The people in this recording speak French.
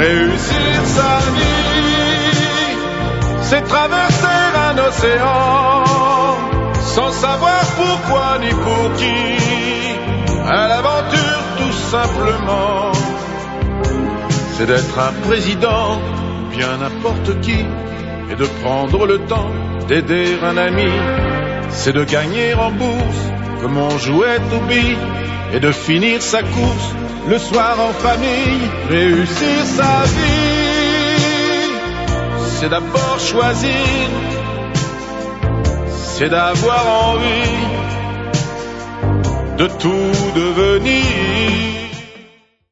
Réussir sa vie, c'est traverser un océan sans savoir pourquoi ni pour qui, à l'aventure tout simplement. C'est d'être un président, bien n'importe qui, et de prendre le temps d'aider un ami. C'est de gagner en bourse comme on jouait aux billes, et de finir sa course le soir en famille. Réussir sa vie, c'est d'abord choisir, c'est d'avoir envie de tout devenir.